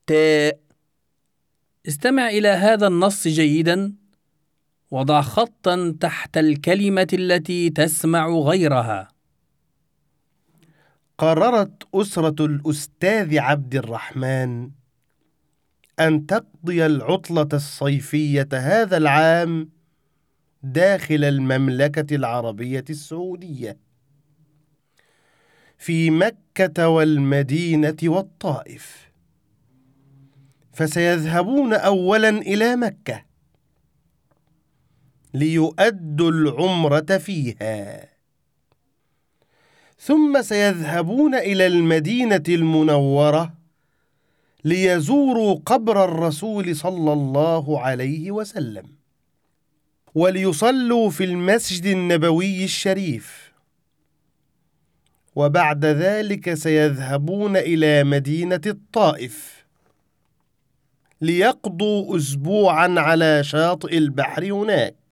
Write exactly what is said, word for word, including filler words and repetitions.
التاء. استمع إلى هذا النص جيدا، وضع خطا تحت الكلمة التي تسمع غيرها. قررت أسرة الأستاذ عبد الرحمن أن تقضي العطلة الصيفية هذا العام داخل المملكة العربية السعودية، في مكة والمدينة والطائف. فسيذهبون أولا إلى مكة ليؤدوا العمرة فيها، ثم سيذهبون إلى المدينة المنورة ليزوروا قبر الرسول صلى الله عليه وسلم، وليصلوا في المسجد النبوي الشريف. وبعد ذلك سيذهبون إلى مدينة الطائف ليقضوا أسبوعا على شاطئ البحر هناك.